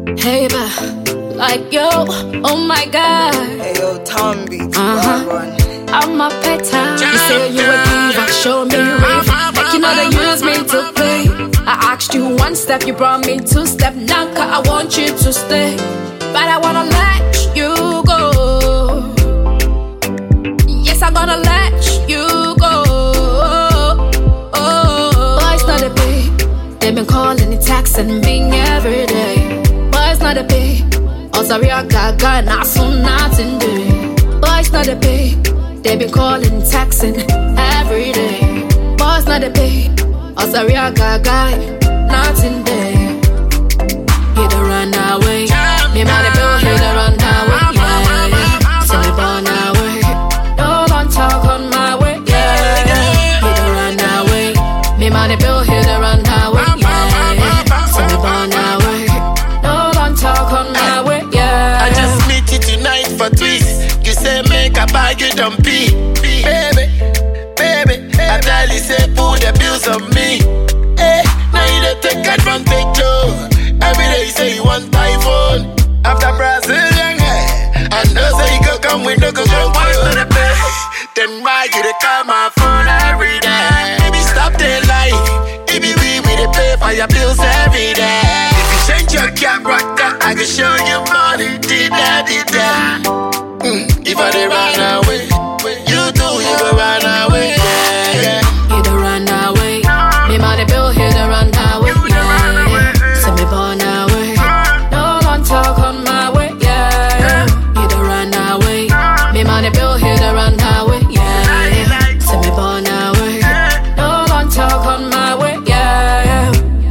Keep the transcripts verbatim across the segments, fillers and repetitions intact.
Hey, ba, like yo, oh my God. Hey yo, Tom beats, Uh-huh. run. I'm a pet time. You say you a diva, show me rave. Like you know they use me to play. I asked you one step, you brought me two step. Now I want you to stay, but I wanna let you go. Yes, I'm gonna let you go. Oh, boys not a big. They've been calling and texting me every day. Boys not a big. Oh sorry, I got got not so nothing doing. Boys not a big. They been calling, texting every day. Boys not a pay. Oh sorry, I got guy, nothing there. He the run away. Me man the bill, he the run away. Yeah, yeah. Say me born away. No don't talk on my way. Yeah, yeah. He the run away. Me man the bill, he the run away. Yeah, yeah. Say me born away. No don't talk on my way. Yeah. I just meet you tonight for twist. You say make a bag you don't pee. Baby, baby, I tell you say put the bills on me. Hey, now you don't take advantage, Joe. Every day you say you want iPhone. After Brazilian, hey, I know say you go come with no go go to the pay. Then why you dey call my phone every day? Baby, stop the lie. If you be with the pay for your bills every day. If you change your camera, I can show you money. Did that, did that. Mm, if I dey run away, you too, you go run away. Yeah, yeah. He the run away. Me man the bill, he the run away. Yeah, yeah. Say me born away. No don't talk on my way. Yeah, yeah. He the run away. Me man the bill, he the run away. Yeah, yeah. Say me born away. No don't talk on my way. Yeah, yeah.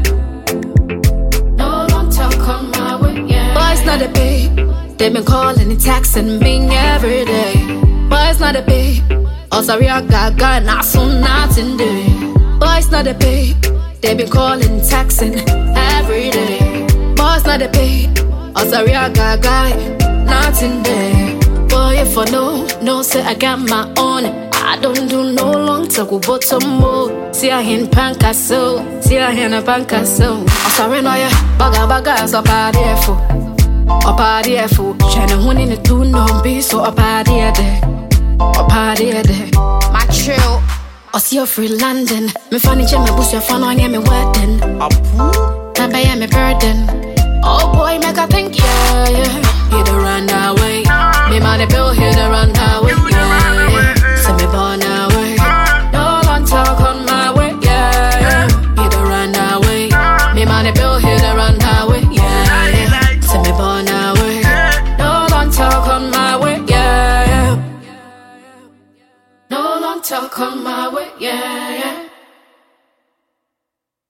No don't talk on my way. Yeah. Boys not a big. They been calling and texting me every day. Boys not a big. Oh sorry, I got got not so nothing doing. Boys not a big. They been calling, texting every day. Boys not a big. Oh sorry, I got got nothing there. Boy, if I know, no say I got my own. I don't do no long talk about some more. See I in panka so, see I in a panka so. Oh sorry, no yeah, baga baga so party for. Oh party for. Channel one in the two no be so a party there. Oh party there. My chill. I see you free London. Me funny jam, me boost your phone on me wedding. Now buy me burden. Oh boy, make a think, yeah, yeah. He the run away. Me man the bill, he the run away. Yeah, yeah. Say me born away. No don't talk on my way. Yeah, yeah. He the run away. Me man the bill, he the run away. Yeah, yeah. Say me born away. No don't talk on my way. Yeah, yeah. No don't talk on my way. Yeah, yeah.